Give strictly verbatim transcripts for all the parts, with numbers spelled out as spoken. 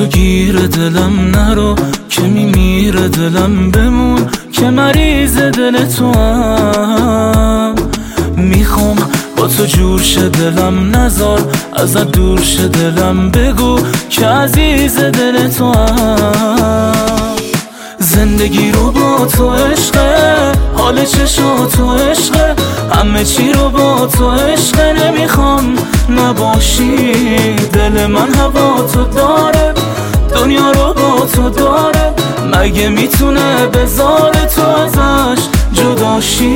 تو گیر دلم نرو که میمیره دلم، بمون که مریض دل تو هم. میخوام با تو جور شه دلم، نزار ازت دور شه دلم، بگو که عزیز دل تو هم. زندگی رو با تو عشقه، حال چشا تو عشقه، همه چی رو با تو عشقه. نمیخوام نباشی، دل من هوا تو داره، دنیا رو با تو داره، مگه میتونه بذاره تو ازش جداشی؟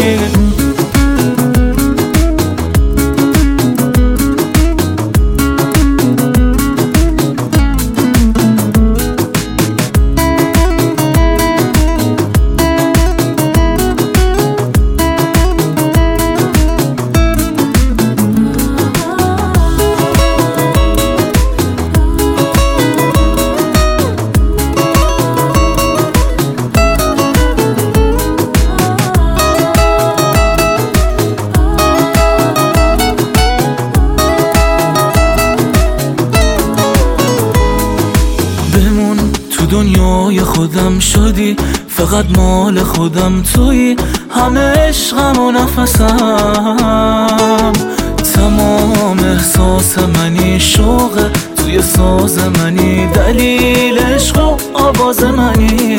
دنیای خودم شدی، فقط مال خودم تویی، همه عشقم و نفسم. تمام احساس منی، شوق توی ساز منی، دلیل عشق و آواز منی.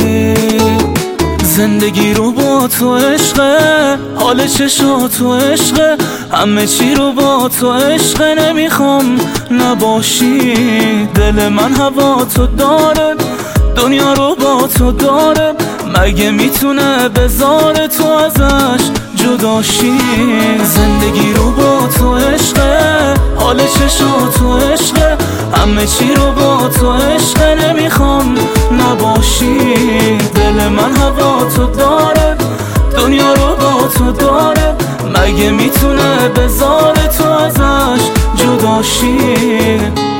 زندگی رو با تو عشقه، حال چشا تو عشقه، همه چی رو با تو عشقه. نمیخوام نباشی، دل من هوا تو داره، دنیا رو با تو داره، مگه میتونه بذاره تو ازش جداشی؟ زندگی رو با تو عشقه، حال چشا تو عشقه، همه چی رو با تو عشقه. نمیخوام نباشی، دل من هوا تو داره، دنیا رو با تو داره، مگه میتونه بذاره تو ازش جداشی؟